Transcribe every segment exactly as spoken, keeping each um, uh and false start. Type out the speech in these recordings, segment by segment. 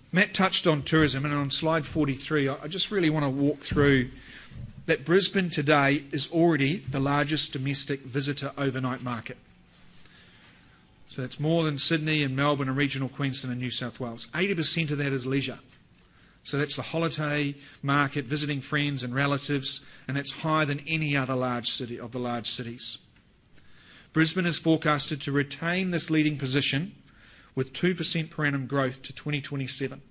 Matt touched on tourism, and on slide forty-three, I just really want to walk through that Brisbane today is already the largest domestic visitor overnight market. So that's more than Sydney and Melbourne and regional Queensland and New South Wales. eighty percent of that is leisure. So that's the holiday market, visiting friends and relatives, and that's higher than any other large city of the large cities. Brisbane is forecasted to retain this leading position with two percent per annum growth to twenty twenty-seven.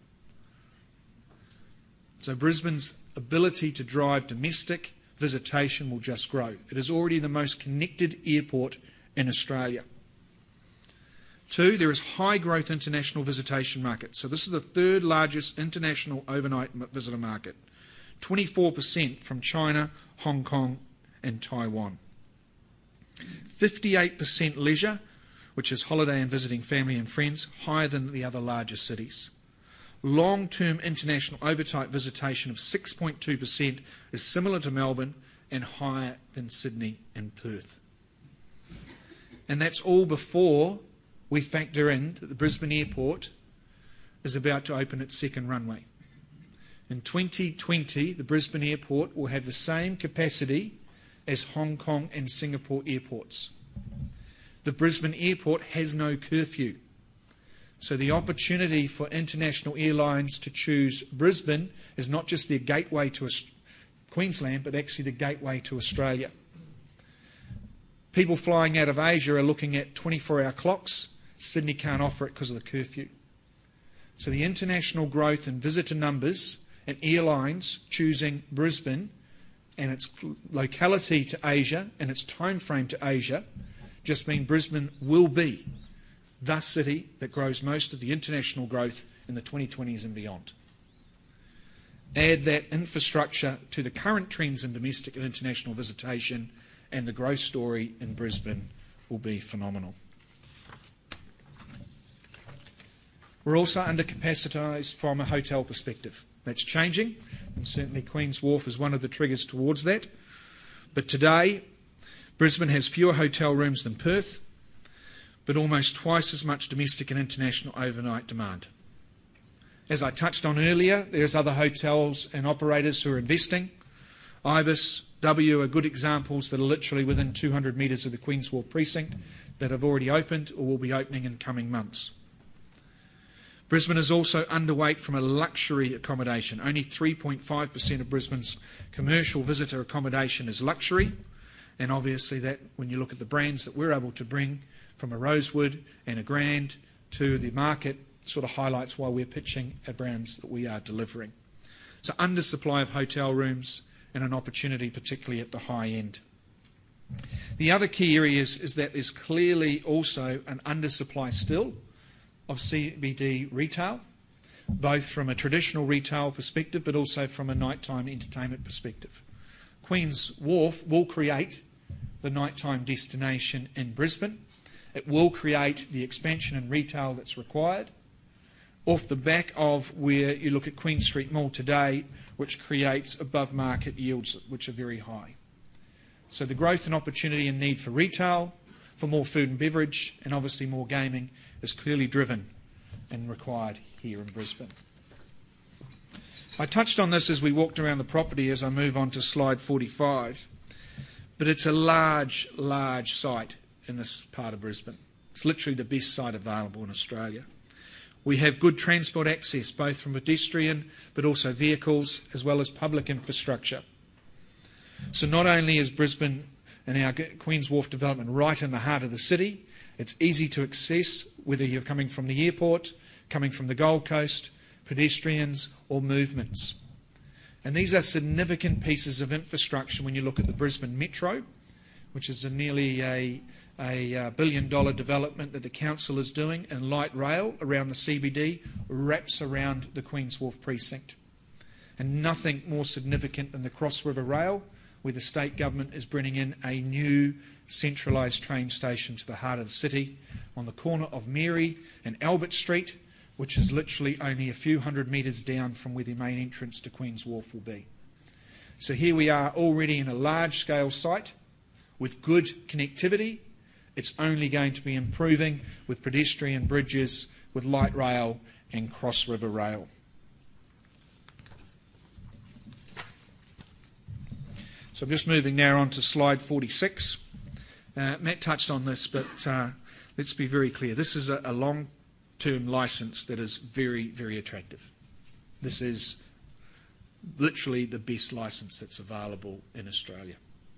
So Brisbane's ability to drive domestic visitation will just grow. It is already the most connected airport in Australia. Two, there is high growth international visitation market. So this is the third largest international overnight visitor market. twenty-four percent from China, Hong Kong and Taiwan. fifty-eight percent leisure, which is holiday and visiting family and friends, higher than the other larger cities. Long-term international overnight visitation of six point two percent is similar to Melbourne and higher than Sydney and Perth. And that's all before we factor in that the Brisbane Airport is about to open its second runway. In twenty twenty, the Brisbane Airport will have the same capacity as Hong Kong and Singapore airports. The Brisbane Airport has no curfew. So the opportunity for international airlines to choose Brisbane is not just their gateway to Queensland, but actually the gateway to Australia. People flying out of Asia are looking at twenty-four hour clocks. Sydney can't offer it because of the curfew. So the international growth in visitor numbers and airlines choosing Brisbane and its locality to Asia and its time frame to Asia just mean Brisbane will be the city that grows most of the international growth in the twenty twenties and beyond. Add that infrastructure to the current trends in domestic and international visitation, and the growth story in Brisbane will be phenomenal. We're also undercapacitated from a hotel perspective. That's changing, and certainly Queen's Wharf is one of the triggers towards that. But today, Brisbane has fewer hotel rooms than Perth, but almost twice as much domestic and international overnight demand. As I touched on earlier, there's other hotels and operators who are investing. Ibis, W are good examples that are literally within two hundred metres of the Queen's Wharf precinct that have already opened or will be opening in coming months. Brisbane is also underweight from a luxury accommodation. Only three point five percent of Brisbane's commercial visitor accommodation is luxury, and obviously that, when you look at the brands that we're able to bring from a Rosewood and a Grand to the market, sort of highlights why we're pitching our brands that we are delivering. So undersupply of hotel rooms and an opportunity particularly at the high end. The other key area is, is that there's clearly also an undersupply still of C B D retail, both from a traditional retail perspective but also from a nighttime entertainment perspective. Queen's Wharf will create the nighttime destination in Brisbane. It will create the expansion in retail that's required off the back of where you look at Queen Street Mall today, which creates above market yields which are very high. So the growth and opportunity and need for retail, for more food and beverage, and obviously more gaming is clearly driven and required here in Brisbane. I touched on this as we walked around the property as I move on to slide forty-five, but it's a large, large site in this part of Brisbane. It's literally the best site available in Australia. We have good transport access, both from pedestrian but also vehicles, as well as public infrastructure. So not only is Brisbane and our Queen's Wharf development right in the heart of the city, it's easy to access, whether you're coming from the airport, coming from the Gold Coast, pedestrians or movements. And these are significant pieces of infrastructure when you look at the Brisbane Metro, which is a nearly a, a, a billion dollar development that the council is doing, and light rail around the C B D wraps around the Queen's Wharf precinct. And nothing more significant than the Cross River Rail, where the state government is bringing in a new centralised train station to the heart of the city on the corner of Mary and Albert Street, which is literally only a few hundred metres down from where the main entrance to Queen's Wharf will be. So here we are already in a large-scale site with good connectivity. It's only going to be improving with pedestrian bridges, with light rail and Cross River Rail. So I'm just moving now on to slide forty-six. Uh, Matt touched on this, but uh, let's be very clear. This is a, a long-term licence that is very, very attractive. This is literally the best licence that's available in Australia.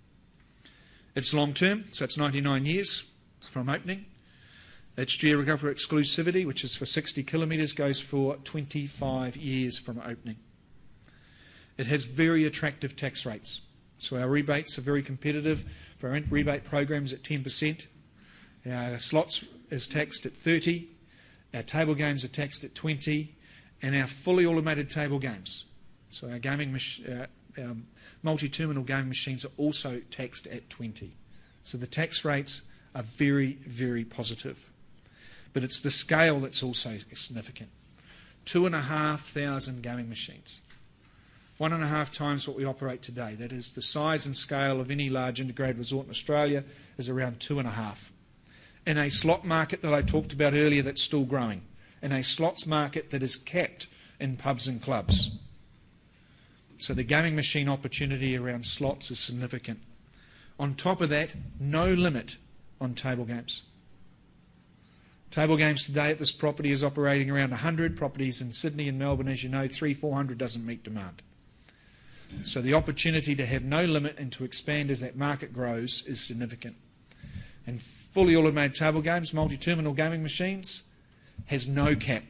It's long-term, so it's ninety-nine years from opening. Its geographical exclusivity, which is for sixty kilometres, goes for twenty-five years from opening. It has very attractive tax rates. So our rebates are very competitive. For our rebate programs at ten percent. Our slots is taxed at thirty percent. Our table games are taxed at twenty percent. And our fully automated table games, so our gaming mach- uh, our multi-terminal gaming machines are also taxed at twenty percent. So the tax rates are very, very positive. But it's the scale that's also significant. Two and a half thousand gaming machines. One and a half times what we operate today. That is, the size and scale of any large integrated resort in Australia is around two and a half. In a slot market that I talked about earlier that's still growing. In a slots market that is capped in pubs and clubs. So the gaming machine opportunity around slots is significant. On top of that, no limit on table games. Table games today at this property is operating around one hundred. Properties in Sydney and Melbourne, as you know, three, four hundred doesn't meet demand. So the opportunity to have no limit and to expand as that market grows is significant. And fully automated table games, multi-terminal gaming machines, has no cap.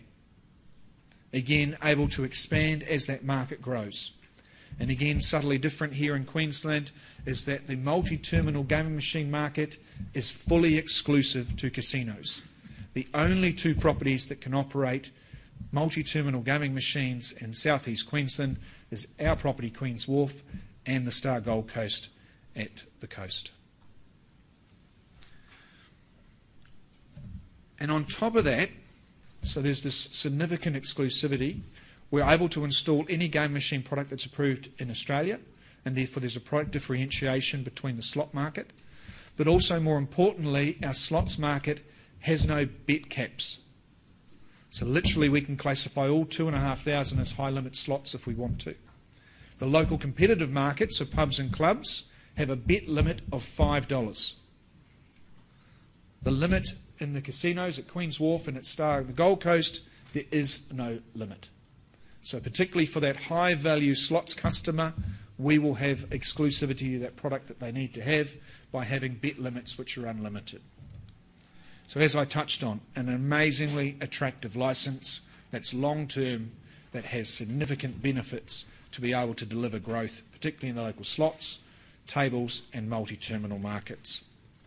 Again, able to expand as that market grows. And again, subtly different here in Queensland is that the multi-terminal gaming machine market is fully exclusive to casinos. The only two properties that can operate multi-terminal gaming machines in southeast Queensland is our property, Queen's Wharf, and the Star Gold Coast at the coast. And on top of that, so there's this significant exclusivity. We're able to install any game machine product that's approved in Australia, and therefore there's a product differentiation between the slot market. But also, more importantly, our slots market has no bet caps. So literally we can classify all two and a half thousand as high limit slots if we want to. The local competitive markets of pubs and clubs have a bet limit of five dollars. The limit in the casinos at Queen's Wharf and at Star and the Gold Coast, there is no limit. So particularly for that high value slots customer, we will have exclusivity of that product that they need to have by having bet limits which are unlimited. So as I touched on, an amazingly attractive licence that's long-term, that has significant benefits to be able to deliver growth, particularly in the local slots, tables and multi-terminal markets.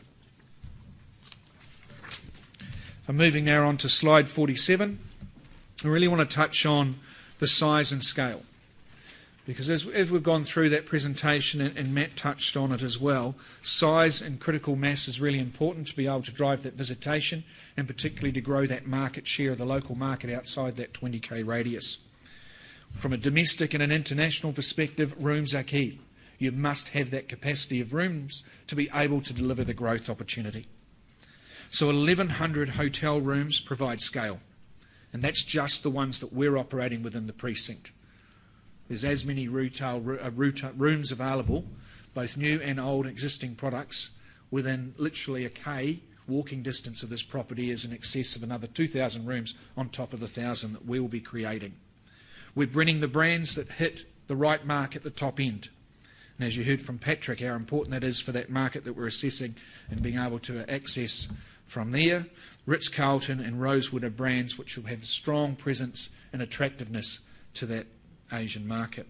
I'm moving now on to slide forty-seven. I really want to touch on the size and scale. Because as, as we've gone through that presentation, and, and Matt touched on it as well, size and critical mass is really important to be able to drive that visitation and particularly to grow that market share of the local market outside that twenty k radius. From a domestic and an international perspective, rooms are key. You must have that capacity of rooms to be able to deliver the growth opportunity. So eleven hundred hotel rooms provide scale, and that's just the ones that we're operating within the precinct. There's as many retail, uh, retail rooms available, both new and old existing products, within literally a K walking distance of this property is in excess of another two thousand rooms on top of the one thousand that we will be creating. We're bringing the brands that hit the right mark at the top end. And as you heard from Patrick, how important that is for that market that we're assessing and being able to access from there. Ritz-Carlton and Rosewood are brands which will have a strong presence and attractiveness to that Asian market.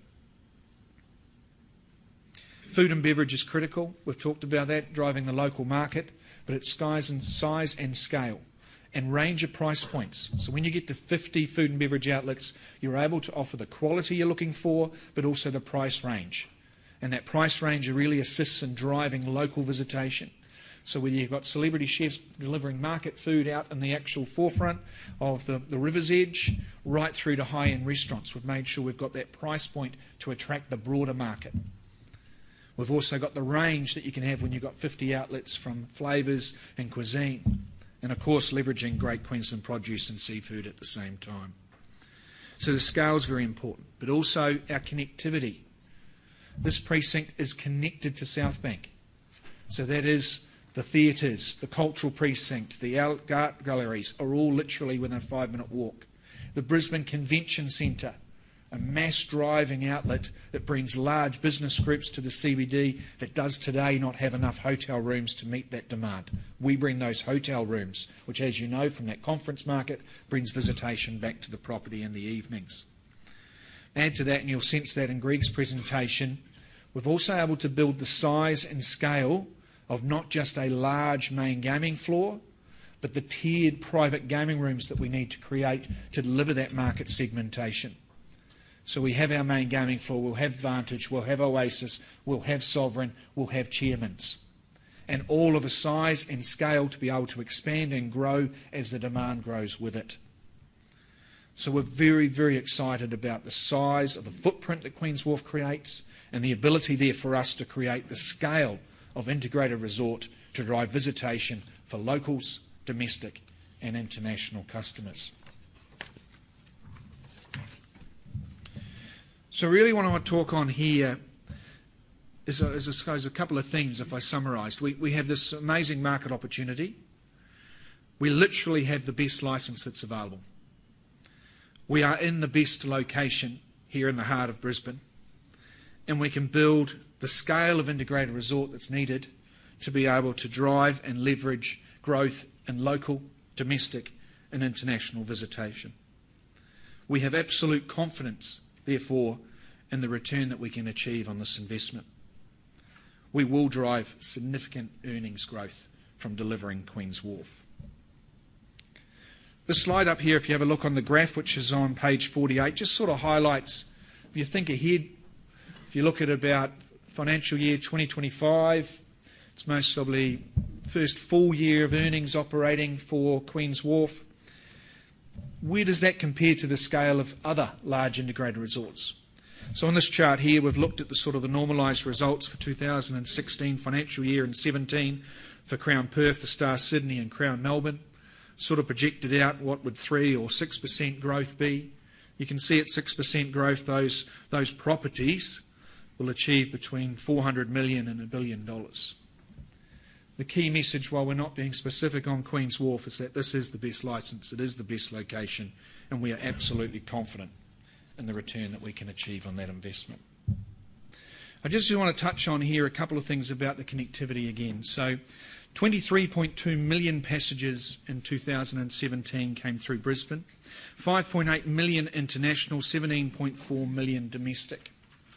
Food and beverage is critical. We've talked about that, driving the local market, but it's size and size and scale and range of price points. So when you get to fifty food and beverage outlets, you're able to offer the quality you're looking for, but also the price range. And that price range really assists in driving local visitation. So whether you've got celebrity chefs delivering market food out in the actual forefront of the, the river's edge, right through to high-end restaurants, we've made sure we've got that price point to attract the broader market. We've also got the range that you can have when you've got fifty outlets from flavours and cuisine. And of course leveraging great Queensland produce and seafood at the same time. So the scale is very important, but also our connectivity. This precinct is connected to Southbank. So that is the theatres, the cultural precinct, the art galleries are all literally within a five-minute walk. The Brisbane Convention Centre, a mass driving outlet that brings large business groups to the C B D that does today not have enough hotel rooms to meet that demand. We bring those hotel rooms, which, as you know from that conference market, brings visitation back to the property in the evenings. Add to that, and you'll sense that in Greg's presentation, we've also able to build the size and scale of not just a large main gaming floor, but the tiered private gaming rooms that we need to create to deliver that market segmentation. So we have our main gaming floor, we'll have Vantage, we'll have Oasis, we'll have Sovereign, we'll have Chairman's. And all of a size and scale to be able to expand and grow as the demand grows with it. So we're very, very excited about the size of the footprint that Queen's Wharf creates and the ability there for us to create the scale of integrated resort to drive visitation for locals, domestic and international customers. So really what I want to talk on here is a, is a, is a couple of things, if I summarised. We, we have this amazing market opportunity. We literally have the best licence that's available. We are in the best location here in the heart of Brisbane, and we can build the scale of integrated resort that's needed to be able to drive and leverage growth in local, domestic and international visitation. We have absolute confidence, therefore, in the return that we can achieve on this investment. We will drive significant earnings growth from delivering Queen's Wharf. This slide up here, if you have a look on the graph, which is on page forty-eight, just sort of highlights, if you think ahead, if you look at about financial year twenty twenty-five, it's most probably first full year of earnings operating for Queen's Wharf. Where does that compare to the scale of other large integrated resorts? So on this chart here, we've looked at the sort of the normalised results for two thousand sixteen financial year and seventeen for Crown Perth, the Star Sydney and Crown Melbourne. Sort of projected out what would three or six percent growth be. You can see at six percent growth, those, those properties will achieve between four hundred million dollars and a billion dollars. The key message, while we're not being specific on Queen's Wharf, is that this is the best licence, it is the best location, and we are absolutely confident in the return that we can achieve on that investment. I just want to touch on here a couple of things about the connectivity again. So twenty-three point two million passengers in two thousand seventeen came through Brisbane, five point eight million international, seventeen point four million domestic.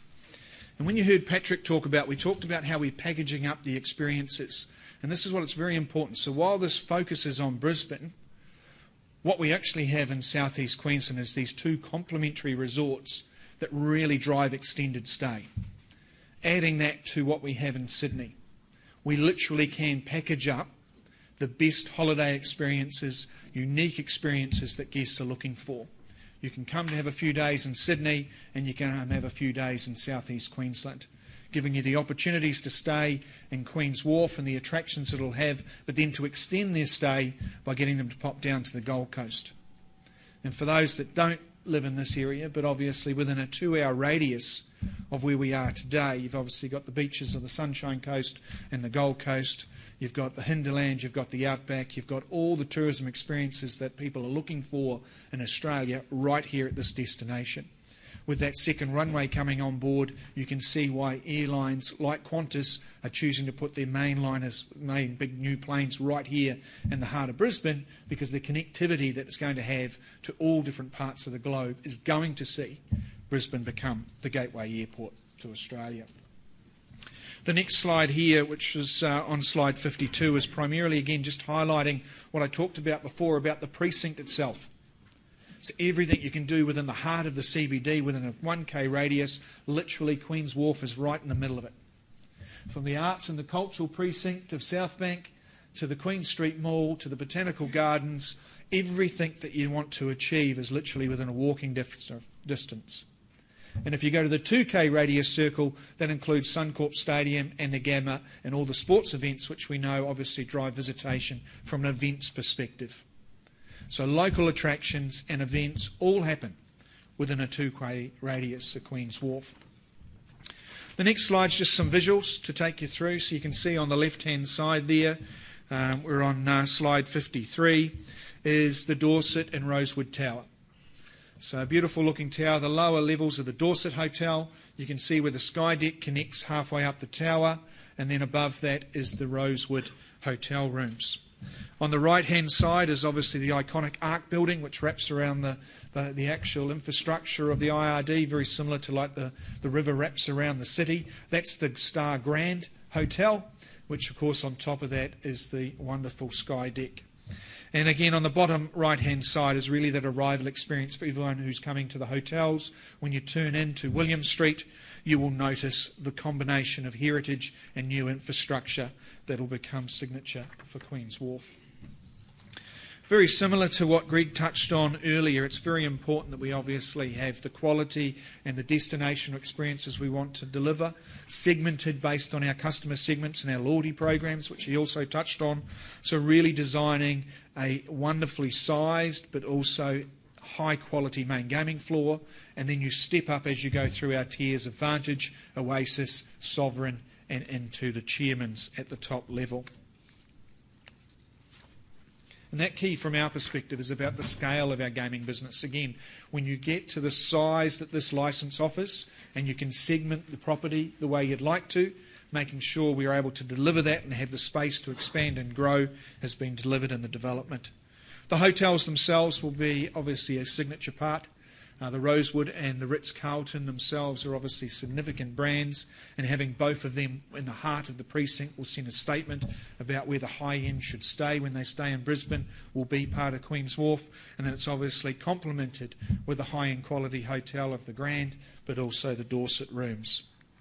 And when you heard Patrick talk about, we talked about how we're packaging up the experiences. And this is what it's very important. So while this focuses on Brisbane, what we actually have in southeast Queensland is these two complementary resorts that really drive extended stay. Adding that to what we have in Sydney, we literally can package up the best holiday experiences, unique experiences that guests are looking for. You can come to have a few days in Sydney and you can have a few days in southeast Queensland, giving you the opportunities to stay in Queen's Wharf and the attractions it'll have, but then to extend their stay by getting them to pop down to the Gold Coast. And for those that don't live in this area, but obviously within a two-hour radius of where we are today, you've obviously got the beaches of the Sunshine Coast and the Gold Coast, you've got the Hinterland, you've got the Outback, you've got all the tourism experiences that people are looking for in Australia right here at this destination. With that second runway coming on board, you can see why airlines like Qantas are choosing to put their mainliners, main big new planes right here in the heart of Brisbane, because the connectivity that it's going to have to all different parts of the globe is going to see Brisbane become the gateway airport to Australia. The next slide here, which is uh, on slide fifty-two, is primarily, again, just highlighting what I talked about before about the precinct itself. So everything you can do within the heart of the C B D, within a one K radius, literally Queen's Wharf is right in the middle of it. From the arts and the cultural precinct of Southbank to the Queen Street Mall to the Botanical Gardens, everything that you want to achieve is literally within a walking distance. And if you go to the two K radius circle, that includes Suncorp Stadium and the Gamma and all the sports events, which we know obviously drive visitation from an events perspective. So local attractions and events all happen within a two-way radius of Queen's Wharf. The next slide's just some visuals to take you through. So you can see on the left-hand side there, um, we're on uh, slide fifty-three, is the Dorset and Rosewood Tower. So a beautiful looking tower. The lower levels of the Dorset Hotel. You can see where the sky deck connects halfway up the tower, and then above that is the Rosewood Hotel rooms. On the right-hand side is obviously the iconic Arc building, which wraps around the, the, the actual infrastructure of the I R D, very similar to like the, the river wraps around the city. That's the Star Grand Hotel, which of course on top of that is the wonderful sky deck. And again, on the bottom right-hand side is really that arrival experience for everyone who's coming to the hotels. When you turn into William Street, you will notice the combination of heritage and new infrastructure that will become signature for Queen's Wharf. Very similar to what Greg touched on earlier, it's very important that we obviously have the quality and the destination experiences we want to deliver, segmented based on our customer segments and our loyalty programs, which he also touched on. So really designing a wonderfully sized but also high quality main gaming floor, and then you step up as you go through our tiers of Vantage, Oasis, Sovereign and into the Chairman's at the top level. And that key from our perspective is about the scale of our gaming business. Again, when you get to the size that this licence offers and you can segment the property the way you'd like to, making sure we are able to deliver that and have the space to expand and grow has been delivered in the development. The hotels themselves will be obviously a signature part. Uh, the Rosewood and the Ritz-Carlton themselves are obviously significant brands, and having both of them in the heart of the precinct will send a statement about where the high-end should stay when they stay in Brisbane, will be part of Queen's Wharf, and then it's obviously complemented with the high-end quality hotel of the Grand, but also the Dorset rooms.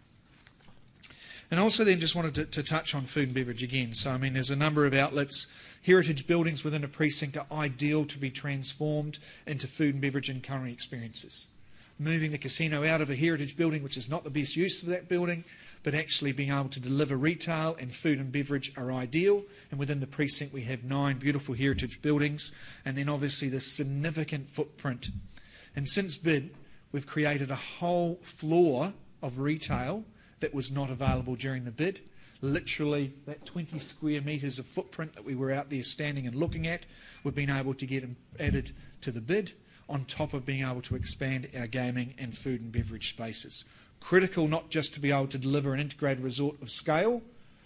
And also then just wanted to, to touch on food and beverage again. So, I mean, there's a number of outlets. Heritage buildings within a precinct are ideal to be transformed into food and beverage and culinary experiences. Moving the casino out of a heritage building, which is not the best use of that building, but actually being able to deliver retail and food and beverage are ideal. And within the precinct we have nine beautiful heritage buildings, and then obviously the significant footprint. And since bid, we've created a whole floor of retail that was not available during the bid. Literally that twenty square metres of footprint that we were out there standing and looking at, we've been able to get added to the bid, on top of being able to expand our gaming and food and beverage spaces. Critical not just to be able to deliver an integrated resort of scale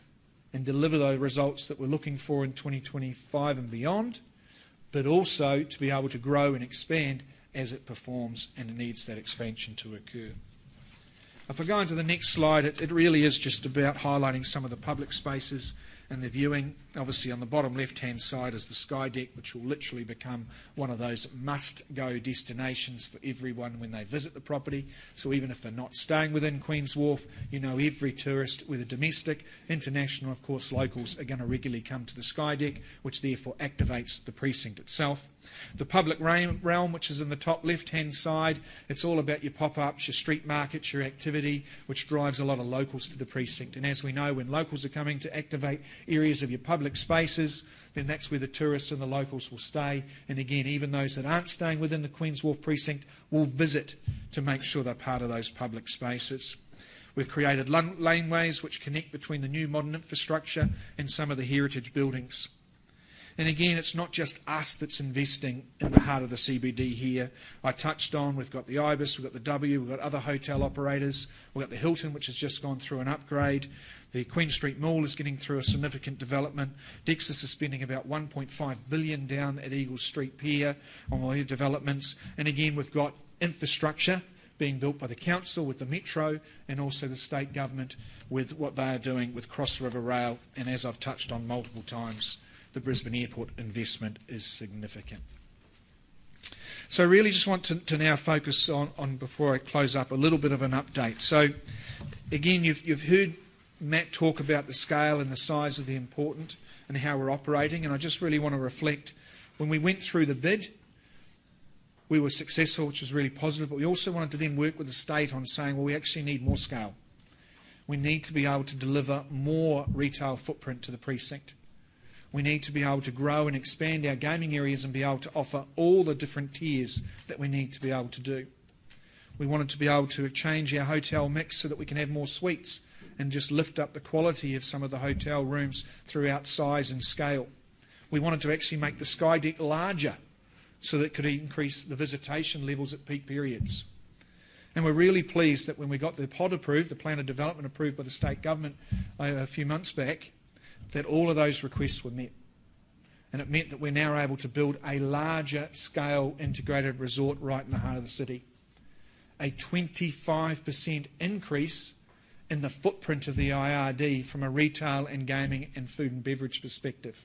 and deliver those results that we're looking for in twenty twenty-five and beyond, but also to be able to grow and expand as it performs and it needs that expansion to occur. If I go into the next slide, it, it really is just about highlighting some of the public spaces and the viewing. Obviously on the bottom left-hand side is the Sky Deck, which will literally become one of those must-go destinations for everyone when they visit the property. So even if they're not staying within Queen's Wharf, you know every tourist, whether domestic, international, of course locals, are going to regularly come to the Sky Deck, which therefore activates the precinct itself. The public realm, which is in the top left-hand side, it's all about your pop-ups, your street markets, your activity, which drives a lot of locals to the precinct. And as we know, when locals are coming to activate areas of your public spaces, then that's where the tourists and the locals will stay. And again, even those that aren't staying within the Queen's Wharf precinct will visit to make sure they're part of those public spaces. We've created laneways which connect between the new modern infrastructure and some of the heritage buildings. And again, it's not just us that's investing in the heart of the C B D here. I touched on, we've got the Ibis, we've got the W, we've got other hotel operators, we've got the Hilton, which has just gone through an upgrade. The Queen Street Mall is getting through a significant development. Dexus is spending about one point five billion dollars down at Eagle Street Pier on all their developments. And again, we've got infrastructure being built by the council with the Metro and also the state government with what they are doing with Cross River Rail. And as I've touched on multiple times, the Brisbane Airport investment is significant. So I really just want to, to now focus on, on, before I close up, a little bit of an update. So again, you've, you've heard Matt talk about the scale and the size of the important and how we're operating, and I just really want to reflect, when we went through the bid, we were successful, which was really positive, but we also wanted to then work with the state on saying, well, we actually need more scale. We need to be able to deliver more retail footprint to the precinct. We need to be able to grow and expand our gaming areas and be able to offer all the different tiers that we need to be able to do. We wanted to be able to change our hotel mix so that we can have more suites and just lift up the quality of some of the hotel rooms throughout size and scale. We wanted to actually make the sky deck larger so that it could increase the visitation levels at peak periods. And we're really pleased that when we got the P O D approved, the Plan of Development approved by the state government a few months back, that all of those requests were met. And it meant that we're now able to build a larger scale integrated resort right in the heart of the city. A twenty-five percent increase in the footprint of the I R D from a retail and gaming and food and beverage perspective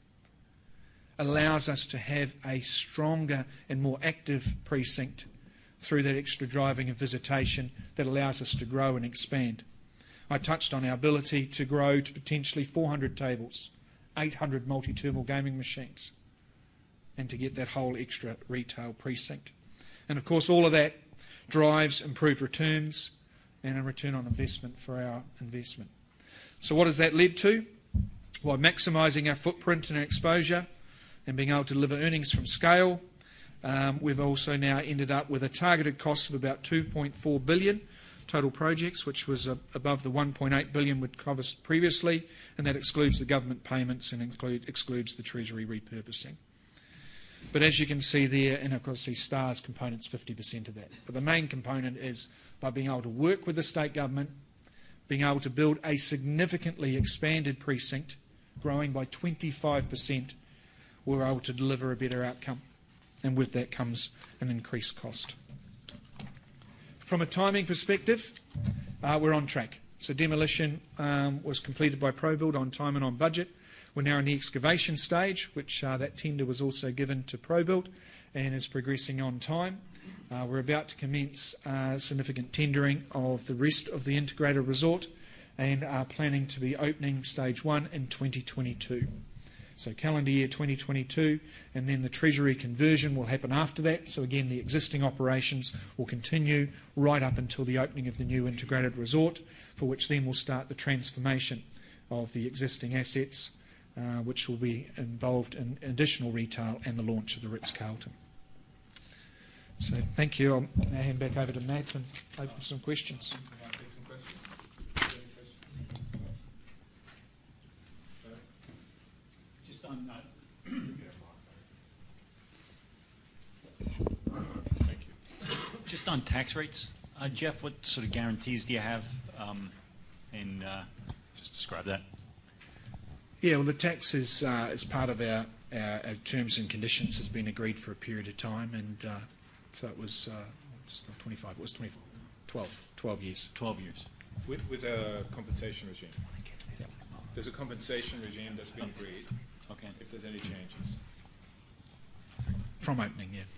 allows us to have a stronger and more active precinct through that extra driving and visitation that allows us to grow and expand. I touched on our ability to grow to potentially four hundred tables, eight hundred multi-terminal gaming machines, and to get that whole extra retail precinct. And of course all of that drives improved returns and a return on investment for our investment. So what has that led to? By maximising our footprint and our exposure and being able to deliver earnings from scale, um, we've also now ended up with a targeted cost of about two point four billion dollars total projects, which was uh, above the one point eight billion dollars we'd covered previously, and that excludes the government payments and include, excludes the Treasury repurposing. But as you can see there, and of course the STARS component's fifty percent of that. But the main component is by being able to work with the state government, being able to build a significantly expanded precinct, growing by twenty-five percent, we're able to deliver a better outcome. And with that comes an increased cost. From a timing perspective, uh, we're on track. So demolition um, was completed by ProBuild on time and on budget. We're now in the excavation stage, which uh, that tender was also given to ProBuild and is progressing on time. Uh, we're about to commence uh, significant tendering of the rest of the integrated resort and are planning to be opening stage one in twenty twenty-two. So calendar year twenty twenty-two, and then the Treasury conversion will happen after that. So again, the existing operations will continue right up until the opening of the new integrated resort, for which then will start the transformation of the existing assets, uh, which will be involved in additional retail and the launch of the Ritz-Carlton. So thank you. I'll now hand back over to Matt and open for some questions. Just on that. Thank you. Just on tax rates, uh, Jeff, what sort of guarantees do you have? Um, and uh, just describe that. Yeah, well, the tax is uh, is part of our, our, our terms and conditions. Has been agreed for a period of time, and uh, so it was uh, it's not twenty-five. It was twenty-four, twelve, twelve years. Twelve years. With, with a compensation regime. Yeah. There's a compensation regime that's been agreed. Okay. If there's any changes. From opening, yeah.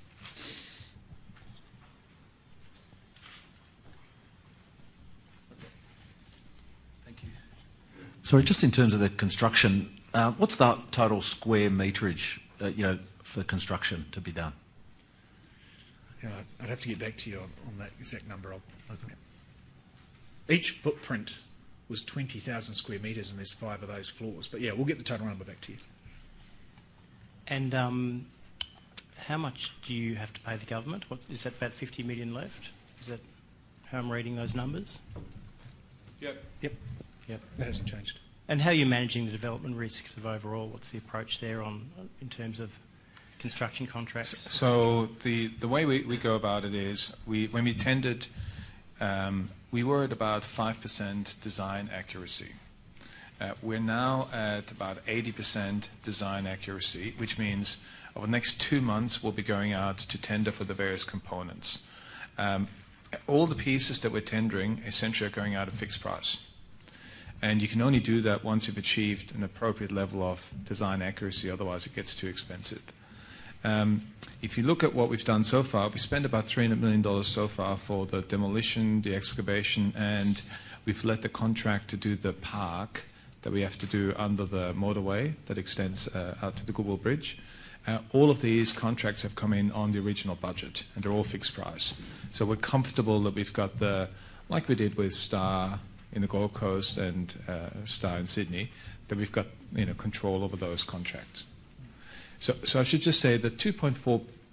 Thank you. Sorry, just in terms of the construction, uh, what's the total square meterage, uh, you know, for construction to be done? Yeah, I'd have to get back to you on, on that exact number. I'll, okay. Each footprint was twenty thousand square metres, and there's five of those floors. But yeah, we'll get the total number back to you. And um, how much do you have to pay the government? What, is that about fifty million left? Is that how I'm reading those numbers? Yep. Yep. Yep. That hasn't changed. And how are you managing the development risks of overall? What's the approach there on in terms of construction contracts? So the, the way we, we go about it is, we when we tendered, um, we were at about five percent design accuracy. Uh, we're now at about eighty percent design accuracy, which means over the next two months we'll be going out to tender for the various components. Um, all the pieces that we're tendering essentially are going out at fixed price. And you can only do that once you've achieved an appropriate level of design accuracy, otherwise it gets too expensive. Um, if you look at what we've done so far, we spent about three hundred million dollars so far for the demolition, the excavation, and we've let the contract to do the park that we have to do under the motorway that extends uh, out to the Goodwill Bridge. Uh, all of these contracts have come in on the original budget, and they're all fixed price. So we're comfortable that we've got the, like we did with Star in the Gold Coast and uh, Star in Sydney, that we've got, you know, control over those contracts. So, so I should just say that two point four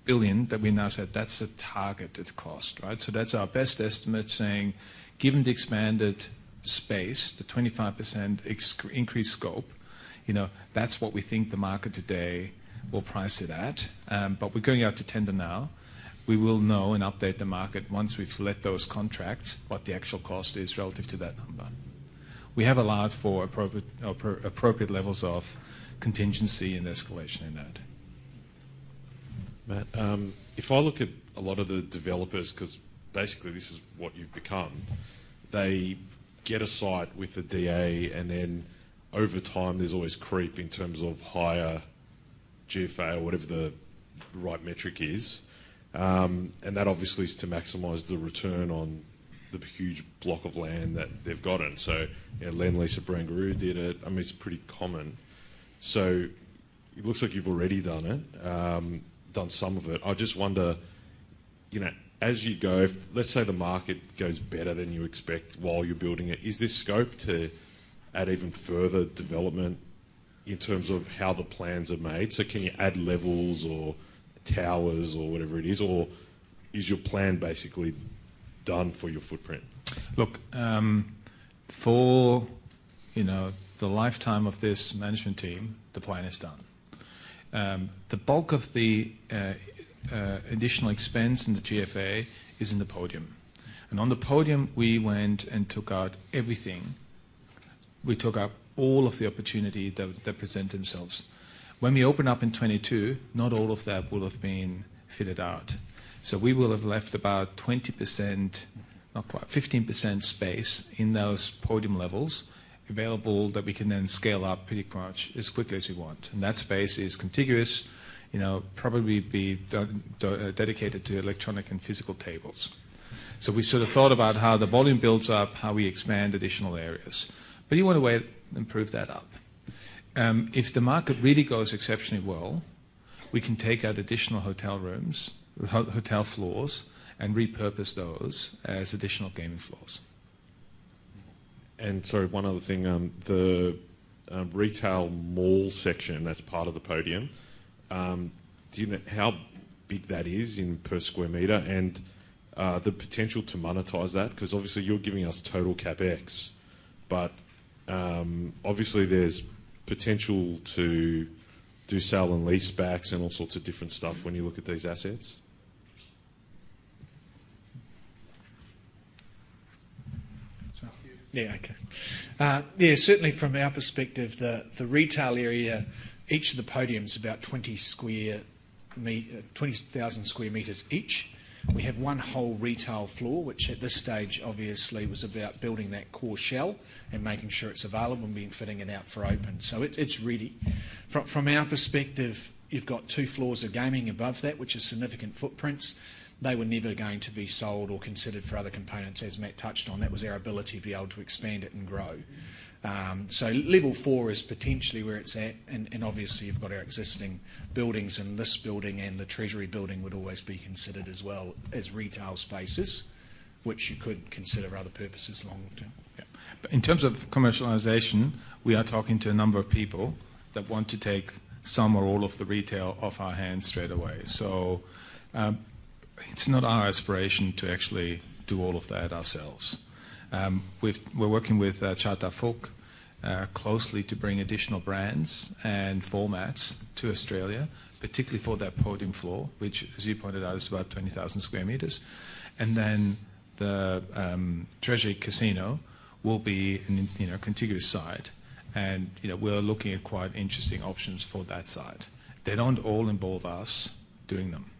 billion that we now said that's the targeted cost, right? So that's our best estimate, saying, given the expanded space, the twenty-five percent ex- increased scope, you know, that's what we think the market today will price it at. Um, but we're going out to tender now. We will know and update the market once we've let those contracts what the actual cost is relative to that number. We have allowed for appropriate, appropriate levels of contingency and escalation in that. Matt, um, if I look at a lot of the developers, because basically this is what you've become, they get a site with a D A and then over time there's always creep in terms of higher G F A or whatever the right metric is. Um, and that obviously is to maximise the return on the huge block of land that they've gotten. So, you know, Lendlease at Barangaroo did it. I mean, it's pretty common. So it looks like you've already done it, um, done some of it. I just wonder, you know, as you go, if, let's say the market goes better than you expect while you're building it, is there scope to add even further development in terms of how the plans are made? So can you add levels or towers or whatever it is, or is your plan basically done for your footprint? Look, um, for you know the lifetime of this management team, the plan is done. Um, the bulk of the uh, uh, additional expense in the G F A is in the podium, and on the podium we went and took out everything. We took out all of the opportunity that, that present themselves. When we open up in twenty-two, not all of that will have been fitted out. So we will have left about twenty percent, not quite, fifteen percent space in those podium levels available that we can then scale up pretty much as quickly as we want. And that space is contiguous, you know, probably be de- de- dedicated to electronic and physical tables. So we sort of thought about how the volume builds up, how we expand additional areas. But you want to wait and prove that up. Um, if the market really goes exceptionally well, we can take out additional hotel rooms, ho- hotel floors, and repurpose those as additional gaming floors. And sorry, one other thing, um, the um, retail mall section that's part of the podium, um, do you know how big that is in per square metre, and uh, the potential to monetize that? Because obviously you're giving us total capex, but um, obviously there's potential to do sale and lease backs and all sorts of different stuff when you look at these assets. Yeah, okay. Uh, yeah, certainly from our perspective, the, the retail area, each of the podiums about twenty square me, twenty thousand square metres each. We have one whole retail floor, which at this stage obviously was about building that core shell and making sure it's available and being fitting it out for open. So it, it's ready. From, from our perspective, you've got two floors of gaming above that, which are significant footprints. They were never going to be sold or considered for other components, as Matt touched on. That was our ability to be able to expand it and grow. Um, so level four is potentially where it's at, and, and obviously you've got our existing buildings, and this building and the Treasury building would always be considered as well as retail spaces, which you could consider other purposes long term. Yeah. But in terms of commercialisation, we are talking to a number of people that want to take some or all of the retail off our hands straight away. So um, it's not our aspiration to actually do all of that ourselves. Um, we've, we're working with uh, Charta Folk uh, closely to bring additional brands and formats to Australia, particularly for that podium floor, which, as you pointed out, is about twenty thousand square metres. And then the um, Treasury Casino will be an you know, contiguous site, and you know, we're looking at quite interesting options for that site. They don't all involve us doing them.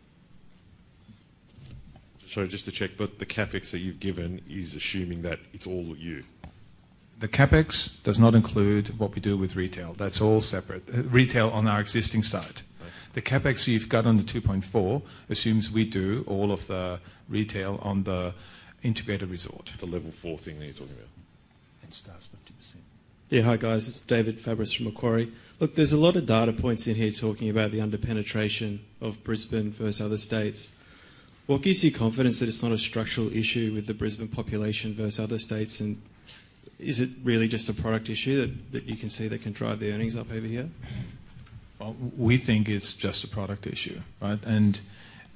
So just to check, but the capex that you've given is assuming that it's all you. The capex does not include what we do with retail. That's all separate. Uh, retail on our existing site. Right. The capex you've got on the two point four assumes we do all of the retail on the integrated resort. The level four thing that you're talking about. And stars fifty percent. Yeah, hi guys, it's David Fabris from Macquarie. Look, there's a lot of data points in here talking about the under-penetration of Brisbane versus other states. What gives you confidence that it's not a structural issue with the Brisbane population versus other states, and is it really just a product issue that, that you can see that can drive the earnings up over here? Well, we think it's just a product issue, right? And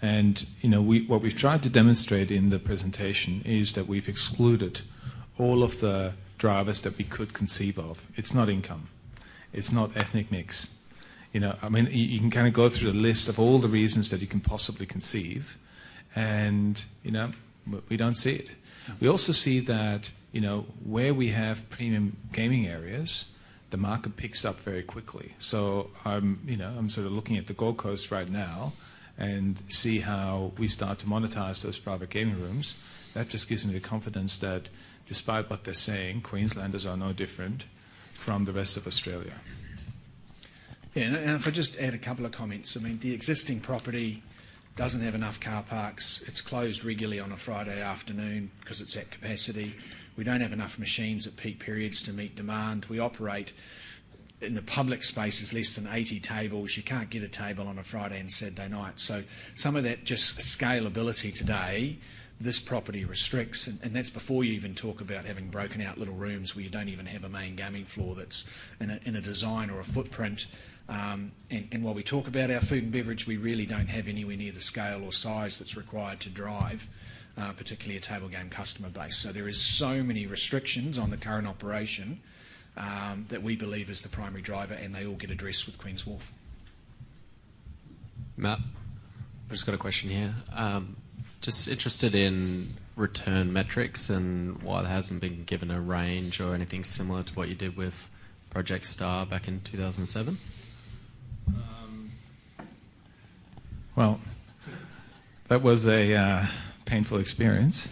And you know, we, what we've tried to demonstrate in the presentation is that we've excluded all of the drivers that we could conceive of. It's not income. It's not ethnic mix. You know, I mean, you, you can kind of go through the list of all the reasons that you can possibly conceive, and you know, we don't see it. We also see that, you know, where we have premium gaming areas, the market picks up very quickly. So I'm, you know, I'm sort of looking at the Gold Coast right now and see how we start to monetize those private gaming rooms. That just gives me the confidence that, despite what they're saying, Queenslanders are no different from the rest of Australia. Yeah, and if I just add a couple of comments. I mean, the existing property doesn't have enough car parks. It's closed regularly on a Friday afternoon because it's at capacity. We don't have enough machines at peak periods to meet demand. We operate in the public spaces less than eighty tables. You can't get a table on a Friday and Saturday night. So some of that just scalability today, this property restricts, and, and that's before you even talk about having broken out little rooms where you don't even have a main gaming floor that's in a, in a design or a footprint. Um, and, and while we talk about our food and beverage, we really don't have anywhere near the scale or size that's required to drive, uh, particularly a table game customer base. So there is so many restrictions on the current operation um, that we believe is the primary driver, and they all get addressed with Queen's Wharf. Matt, I've just got a question here. Um, just interested in return metrics and why there hasn't been given a range or anything similar to what you did with Project Star back in two thousand seven. Um, well, that was a uh, painful experience,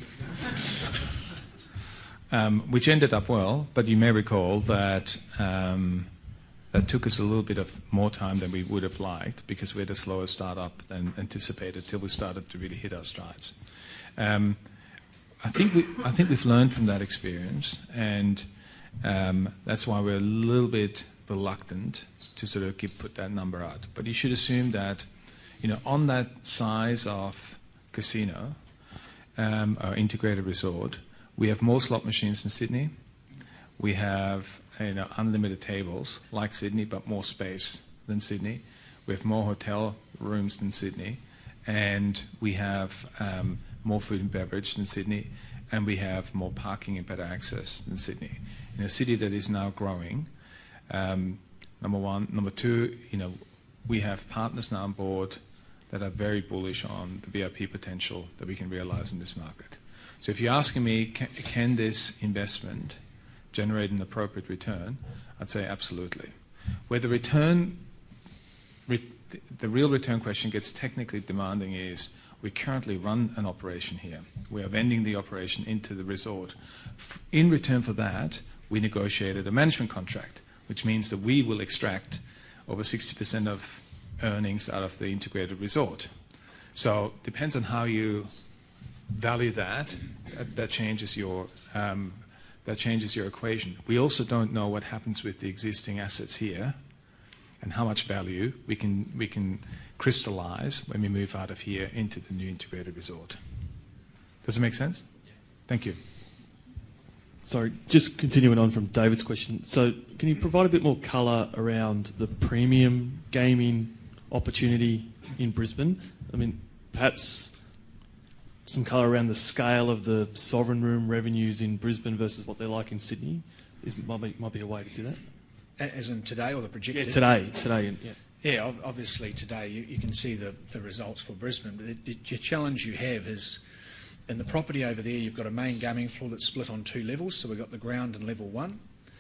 um, which ended up well, but you may recall that um, that took us a little bit of more time than we would have liked because we had a slower start-up than anticipated till we started to really hit our strides. Um, I think we, I think we've learned from that experience, and um, that's why we're a little bit reluctant to sort of give, put that number out. But you should assume that, you know, on that size of casino um, or integrated resort, we have more slot machines than Sydney. We have, you know, unlimited tables like Sydney, but more space than Sydney. We have more hotel rooms than Sydney, and we have um, more food and beverage than Sydney, and we have more parking and better access than Sydney. In a city that is now growing, um, number one. Number two, you know, we have partners now on board that are very bullish on the V I P potential that we can realize in this market. So if you're asking me, can, can this investment generate an appropriate return, I'd say absolutely. Where the return, re, the real return question gets technically demanding is we currently run an operation here. We are vending the operation into the resort. In return for that, we negotiated a management contract, which means that we will extract over sixty percent of earnings out of the integrated resort. So it depends on how you value that. That, that changes your um, that changes your equation. We also don't know what happens with the existing assets here and how much value we can we can crystallize when we move out of here into the new integrated resort. Does it make sense? Yeah. Thank you. Sorry, just continuing on from David's question. So can you provide a bit more colour around the premium gaming opportunity in Brisbane? I mean, perhaps some colour around the scale of the sovereign room revenues in Brisbane versus what they're like in Sydney. Is, might, be, might be a way to do that. As in today or the projected? Yeah, today. Today, yeah. Yeah, obviously today you, you can see the, the results for Brisbane. But it, it, your challenge you have is in the property over there, you've got a main gaming floor that's split on two levels. So we've got the ground and level one.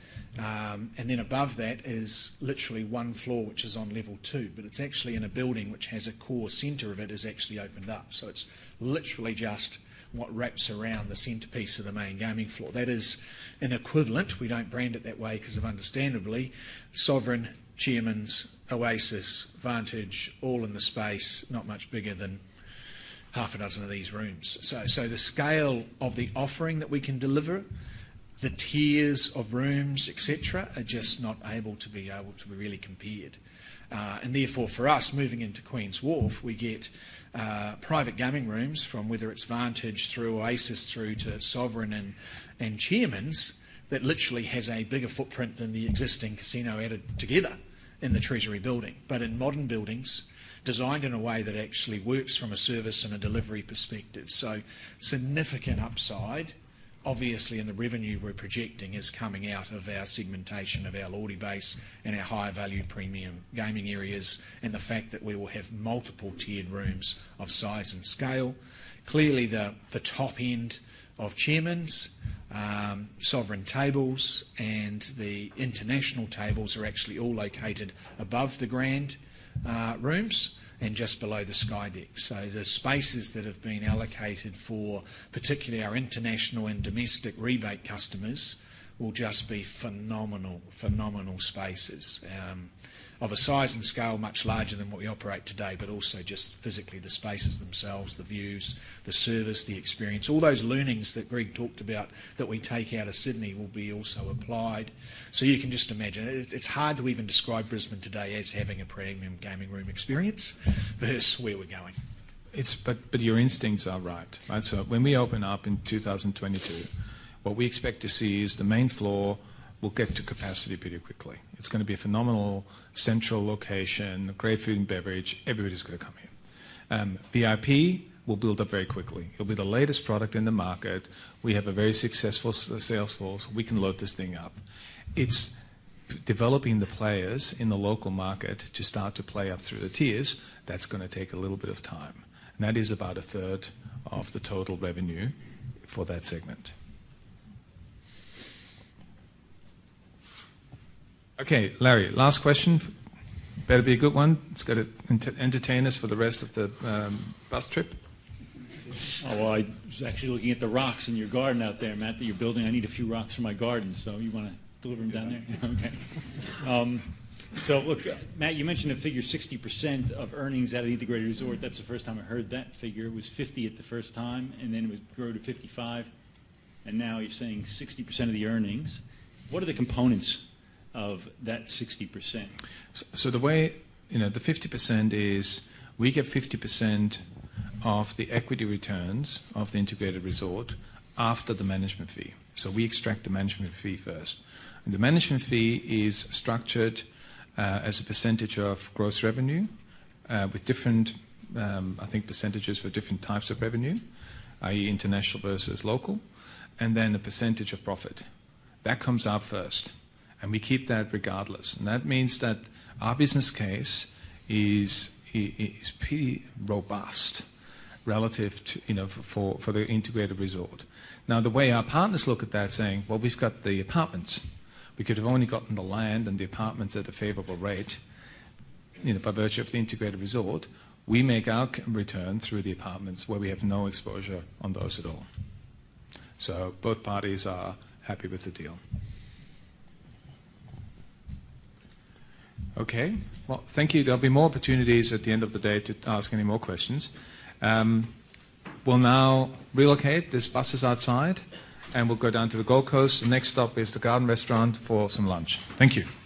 Um, and then above that is literally one floor which is on level two. But it's actually in a building which has a core centre of it is actually opened up. So it's literally just what wraps around the centrepiece of the main gaming floor. That is an equivalent. We don't brand it that way because of understandably Sovereign, Chairman's, Oasis, Vantage, all in the space, not much bigger than half a dozen of these rooms. So, so the scale of the offering that we can deliver, the tiers of rooms, et cetera, are just not able to be able to be really compared. Uh, and therefore, for us, moving into Queen's Wharf, we get uh, private gaming rooms from whether it's Vantage through Oasis through to Sovereign and, and Chairman's that literally has a bigger footprint than the existing casino added together in the Treasury building. But in modern buildings, designed in a way that actually works from a service and a delivery perspective. So significant upside, obviously, in the revenue we're projecting is coming out of our segmentation of our Lordy base and our higher value premium gaming areas, and the fact that we will have multiple tiered rooms of size and scale. Clearly the, the top end of Chairman's, um, Sovereign tables and the international tables are actually all located above the grand uh, rooms and just below the Sky Deck. So the spaces that have been allocated for particularly our international and domestic rebate customers will just be phenomenal, phenomenal spaces. Um, of a size and scale much larger than what we operate today, but also just physically the spaces themselves, the views, the service, the experience, all those learnings that Greg talked about that we take out of Sydney will be also applied. So you can just imagine, it's hard to even describe Brisbane today as having a premium gaming room experience versus where we're going. It's, but, but your instincts are right, right? So when we open up in two thousand twenty-two, what we expect to see is the main floor will get to capacity pretty quickly. It's going to be a phenomenal central location, great food and beverage. Everybody's going to come here. Um, V I P will build up very quickly. It'll be the latest product in the market. We have a very successful sales force. We can load this thing up. It's developing the players in the local market to start to play up through the tiers. That's going to take a little bit of time. And that is about a third of the total revenue for that segment. Okay, Larry, last question. Better be a good one. It's got to entertain us for the rest of the um, bus trip. Oh, well, I was actually looking at the rocks in your garden out there, Matt, that you're building. I need a few rocks for my garden, so you want to deliver them down there? Okay. Um, so, look, uh, Matt, you mentioned a figure sixty percent of earnings out of the integrated resort. That's the first time I heard that figure. It was fifty at the first time, and then it would grow to fifty-five, and now you're saying sixty percent of the earnings. What are the components of that sixty percent? So, so the way, you know, the fifty percent is we get fifty percent of the equity returns of the integrated resort after the management fee. So we extract the management fee first. And the management fee is structured uh, as a percentage of gross revenue uh, with different, um, I think, percentages for different types of revenue, that is international versus local, and then a percentage of profit. That comes out first. And we keep that regardless. And that means that our business case is, is pretty robust relative to, you know, for, for the integrated resort. Now, the way our partners look at that, saying, well, we've got the apartments. We could have only gotten the land and the apartments at a favorable rate, you know, by virtue of the integrated resort. We make our return through the apartments where we have no exposure on those at all. So both parties are happy with the deal. Okay. Well, thank you. There'll be more opportunities at the end of the day to ask any more questions. Um, we'll now relocate. There's buses outside, and we'll go down to the Gold Coast. The next stop is the Garden Restaurant for some lunch. Thank you.